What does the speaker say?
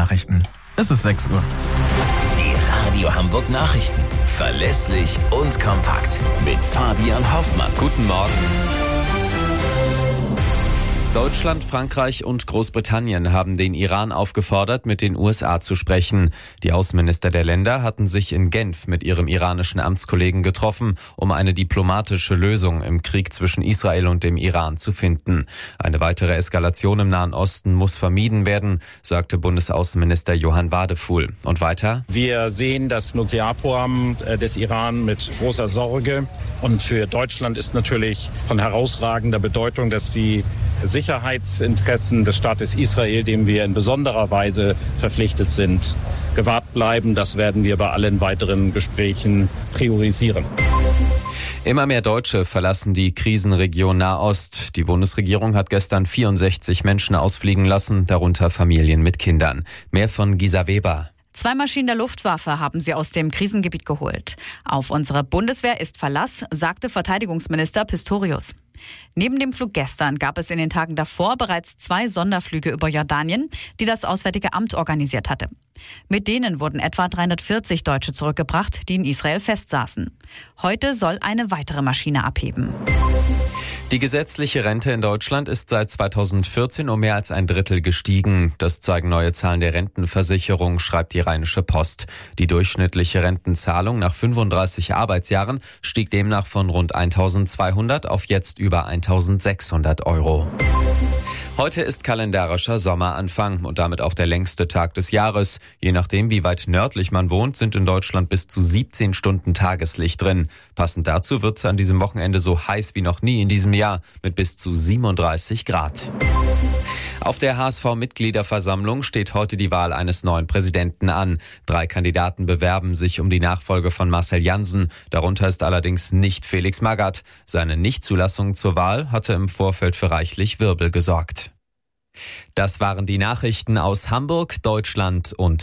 Nachrichten. Es ist 6 Uhr. Die Radio Hamburg Nachrichten. Verlässlich und kompakt. Mit Fabian Hoffmann. Guten Morgen. Deutschland, Frankreich und Großbritannien haben den Iran aufgefordert, mit den USA zu sprechen. Die Außenminister der Länder hatten sich in Genf mit ihrem iranischen Amtskollegen getroffen, um eine diplomatische Lösung im Krieg zwischen Israel und dem Iran zu finden. Eine weitere Eskalation im Nahen Osten muss vermieden werden, sagte Bundesaußenminister Johann Wadefuhl. Und weiter? Wir sehen das Nuklearprogramm des Iran mit großer Sorge. Und für Deutschland ist natürlich von herausragender Bedeutung, dass die Sicherheitsinteressen des Staates Israel, dem wir in besonderer Weise verpflichtet sind, gewahrt bleiben. Das werden wir bei allen weiteren Gesprächen priorisieren. Immer mehr Deutsche verlassen die Krisenregion Nahost. Die Bundesregierung hat gestern 64 Menschen ausfliegen lassen, darunter Familien mit Kindern. Mehr von Gisa Weber. 2 Maschinen der Luftwaffe haben sie aus dem Krisengebiet geholt. Auf unsere Bundeswehr ist Verlass, sagte Verteidigungsminister Pistorius. Neben dem Flug gestern gab es in den Tagen davor bereits 2 Sonderflüge über Jordanien, die das Auswärtige Amt organisiert hatte. Mit denen wurden etwa 340 Deutsche zurückgebracht, die in Israel festsaßen. Heute soll eine weitere Maschine abheben. Die gesetzliche Rente in Deutschland ist seit 2014 um mehr als ein Drittel gestiegen. Das zeigen neue Zahlen der Rentenversicherung, schreibt die Rheinische Post. Die durchschnittliche Rentenzahlung nach 35 Arbeitsjahren stieg demnach von rund 1.200 auf jetzt über 1.600 Euro. Heute ist kalendarischer Sommeranfang und damit auch der längste Tag des Jahres. Je nachdem, wie weit nördlich man wohnt, sind in Deutschland bis zu 17 Stunden Tageslicht drin. Passend dazu wird es an diesem Wochenende so heiß wie noch nie in diesem Jahr mit bis zu 37 Grad. Auf der HSV-Mitgliederversammlung steht heute die Wahl eines neuen Präsidenten an. 3 Kandidaten bewerben sich um die Nachfolge von Marcel Janssen. Darunter ist allerdings nicht Felix Magath. Seine Nichtzulassung zur Wahl hatte im Vorfeld für reichlich Wirbel gesorgt. Das waren die Nachrichten aus Hamburg, Deutschland und